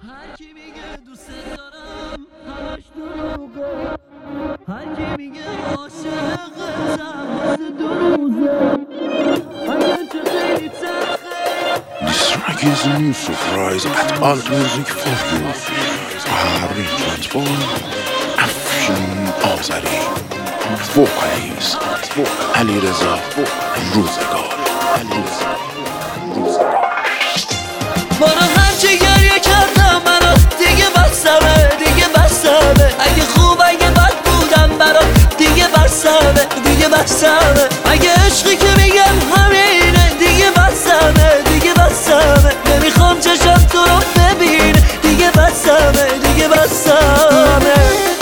هر کی میگه دوست دارم همش دروغه، هر کی میگه عاشقتم واسه دو روزه، اگر چه خیلی تلخه. This track is a new surprise at Alt Music for you. Arrangements by Afshin Azari. Vocals Ali Reza Rozegar. برو هرچی گریه کردم منو دیگه بسمه، دیگه بسمه. اگه خوب اگه بد بودم برات دیگه بسمه، دیگه بسمه. اگه عشقی که میگم همینه دیگه بسمه، دیگه بسمه. نمیخوام چشم تو رو ببینه دیگه بسمه، دیگه بسمه.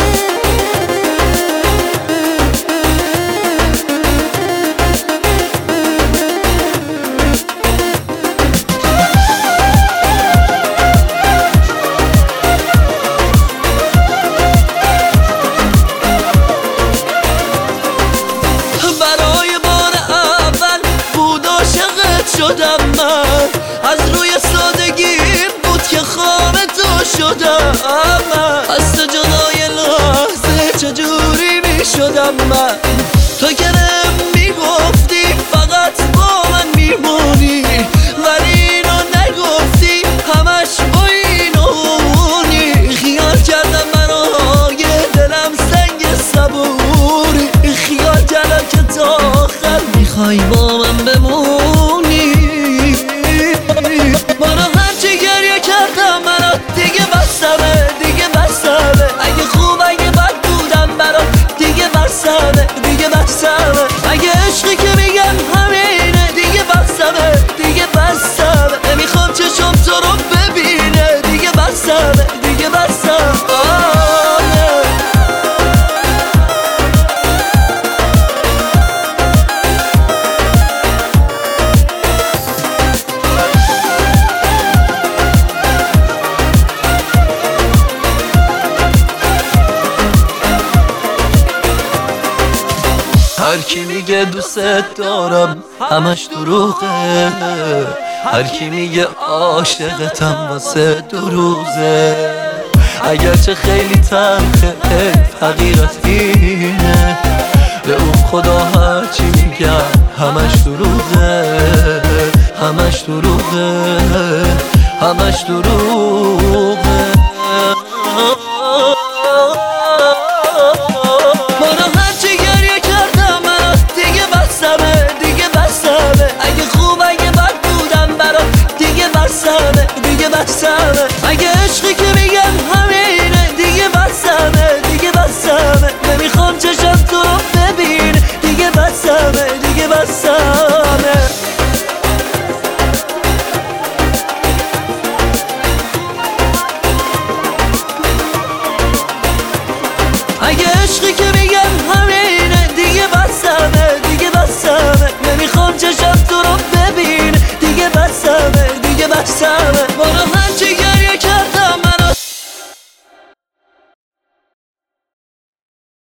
شدم من از روی سادگیم بود که خام تو شدم من، از تو جدای لحظه چجوری می شدم من. تو که میگفتی فقط با من میمونی، ولی اینو نگفتی همش با اینونی. خیال کردم برای دلم سنگ صبوری، خیال کردم که تا آخر میخوای با من بمونی. برا هرچی گریه کردم منو دیگه بسمه، دیگه بسمه. اگه خوب اگه بد بودم برات دیگه بسمه، دیگه بسمه. اگه عشقی که میگن همینه دیگه بسمه، دیگه بسمه. نمیخوام چشم تو رو ببینه دیگه بسمه، دیگه بسمه. هر کی میگه دوست دارم همش دروغه، هر کی میگه عاشقتم واسه دو روزه. اگرچه خیلی تلخه حقیقت اینه، به اون خدا هرچی میگم همش دروغه، همش دروغه، همش دروغه. دیگه بسمه. اگه عشقی که